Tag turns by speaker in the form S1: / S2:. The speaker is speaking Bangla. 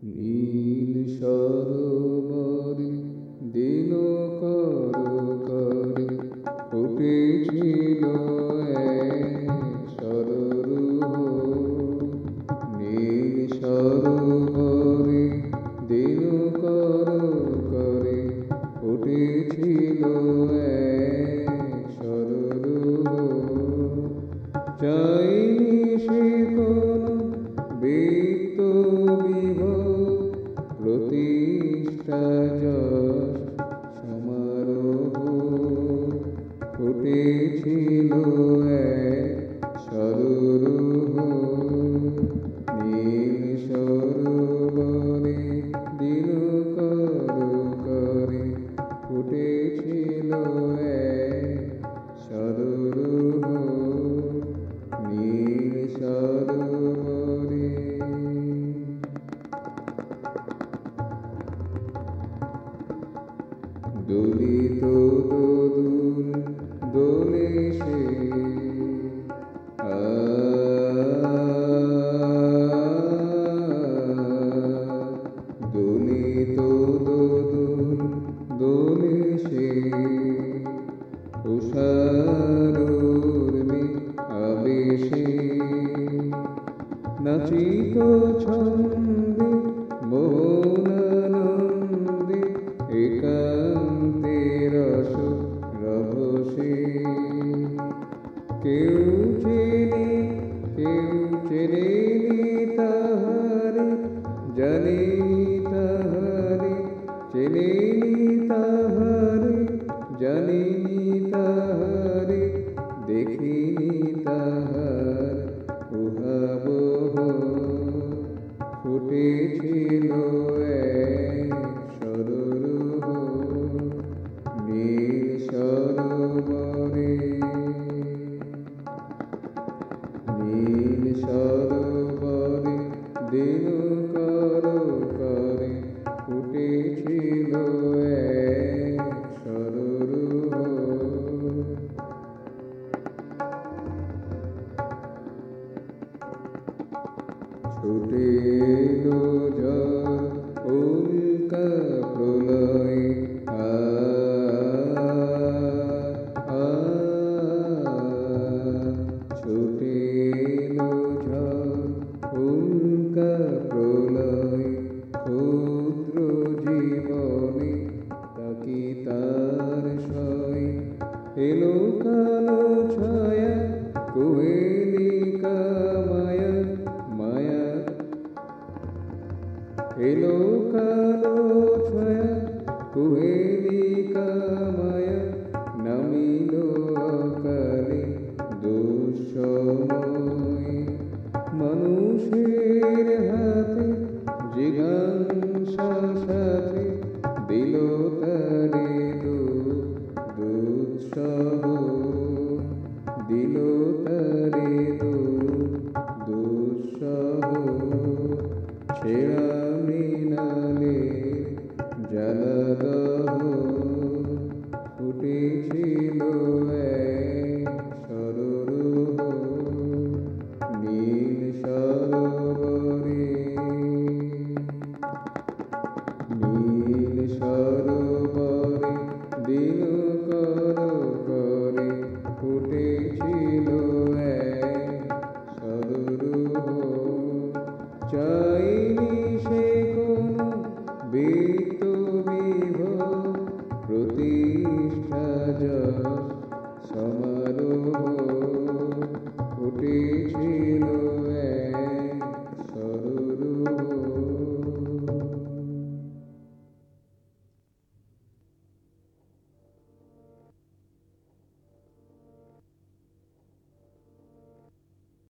S1: নীল সরোবরে দিনকর করে ফুটেছিল এক সরোরুহ। নীল সরোবরে দিনকর করে ফুটেছিল এক সরোরুহ। চাইনি সে কোনো বৃত্ত বিভব, প্রতিষ্ঠা যশ সমারোহ। ফুটেছিল এক সরোরুহ। নীল সরোবরে দিনকর করে ফুটেছিল এক সরোরুহ। নীল সরোবরে দোলিত দোদুল দোলে সে, দোলিত দোদুল দোলে সে। তুষারোর্মি আবেশে নাচিত ছন্দে মোহনানন্দে একান্তে রস রভসে। কেউ চেনেনি তাহারে, জানেনি তাহারে, চেনেনি তাহারে, জানেনি তাহারে, দেখিনি তাহার উহাবহ। ফুটেছিল এক সরোরুহ। নীল সরোবরে, নীল সরোবরে দিনকর করে ফুটেছিল এক সরোরুহ। ছুটে এলো ঝড় উল্কা প্রলয়, ছুটে এলো ঝড় উল্কা প্রলয়। ক্ষুদ্র জীবনে তাকি তার সয়, এলো কালো ছায়া কুহেলিকা মায়া মায়া। এলো কালো ছায়া কুহেলিকা মায়া, নামিল অকালে দুঃসময়। মানুষের হাতে জিজ্ঞাসা সাথে দিল তারে দুঃসহ, দিল তারে দুঃসহ। ছেঁড়া মৃণালে জ্বালাদহ। ফুটেছিল এক সরোরুহ। নীল সরোবরে, নীল সরোবরে দিনকর করে ফুটেছিল এক সরোরুহ। চাইনি সে কোনো বৃত্ত বিভব, প্রতিষ্ঠা যশ সমারোহ।